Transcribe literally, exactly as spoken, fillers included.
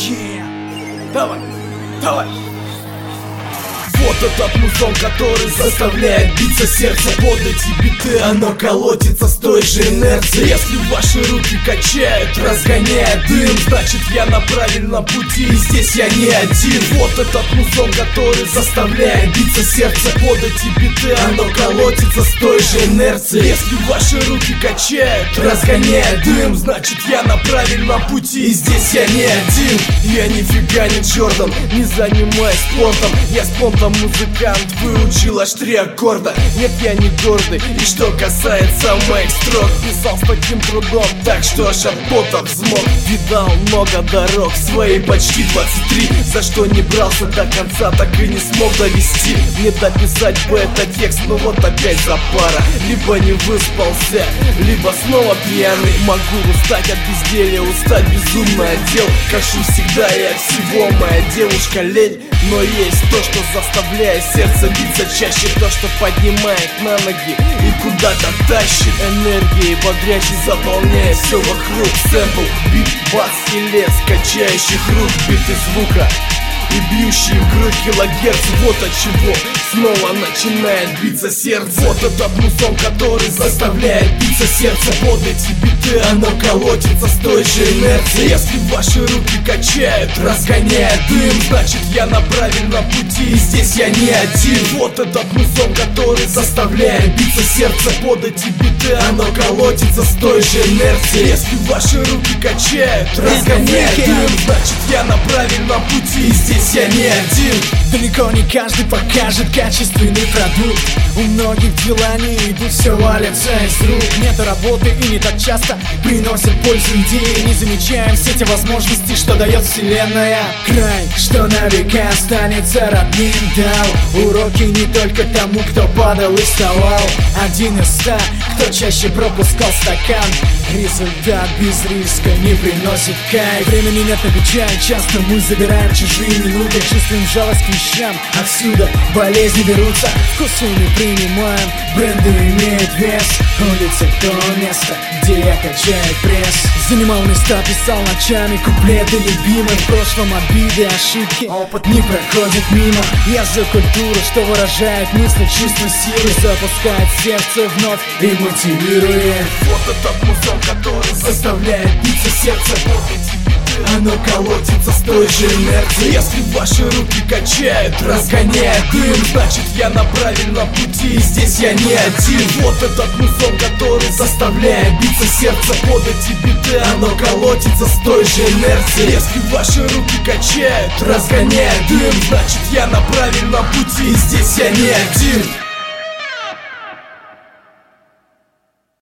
Yeah. Давай, давай. Вот этот музон, который заставляет биться сердце. Под эти биты оно колотится с той же инерцией. Если ваши руки качают, разгоняя дым, значит я на правильном пути, и здесь я не один. Вот этот музон, который заставляет биться сердце. Под эти биты оно колотится с той же инерцией. Если ваши руки качают, разгоняя дым, значит я на правильном пути, и здесь я не один. Я нифига не Джордан, не занимаюсь спортом. Я спонтом музыкант, выучил аж три аккорда. Нет, я не гордый, и что касается моих строк, писал с таким трудом, так что аж от пота взмок. Видал много дорог, свои почти двадцать три, за что не брался до конца, так и не смог довести. Мне дописать бы этот текст, но вот опять запара. Либо не выспался, либо снова пьяный. Могу устать от безделья, устать безумно отдел. Кашу всегда и от всего, моя девушка лень. Но есть то, что заставляет сердце биться чаще, то, что поднимает на ноги и куда-то тащит. Энергией бодрящей заполняя все вокруг. Сэмпл, бит, бас и лес качающих рук, биты звука и бьющие в грудь килогерц. Вот от чего снова начинает биться сердце. Вот этот музон, который заставляет биться сердце. Под эти биты оно колотится с той же инерцией. Если ваши руки качают, разгоняя дым, значит я на правильном пути, и здесь я не один. Вот этот музон, который заставляет биться сердце. Под эти биты оно колотится с той же инерцией. Если ваши руки качают, разгоняя дым, значит я на правильном пути, и здесь я не один. Далеко не каждый покажет качественный продукт. У многих дела не идут, все валятся из рук. Нет работы и не так часто приносят пользу идеи. Не замечаем все те возможности, что дает вселенная. Край, что на века останется родным, дал уроки не только тому, кто падал и вставал. Один из ста, кто чаще пропускал стакан. Результат без риска не приносит кайф. Времени нет на печаль, часто мы забираем чужие минуты. Чувствуем жалость к вещам, отсюда болезни берутся. Вкусы не принимаем, бренды имеют вес. Улица — то место, где я качаю пресс. Занимал места, писал ночами куплеты любимых. В прошлом обиды, ошибки, опыт не проходит мимо. Я за культуру, что выражает мысли, чувство силы, запускает сердце вновь и мотивирует. Вот этот музон, который заставляет биться сердце. Вот эти биты оно колотится с той же инерцией. Если ваши руки качают, разгоняя дым, значит я на правильном пути, и здесь я не один. Вот этот музон, который заставляет биться сердце. Под эти биты оно колотится с той же инерцией. Если ваши руки качают, разгоняя дым, значит я на правильном пути, и здесь я не один.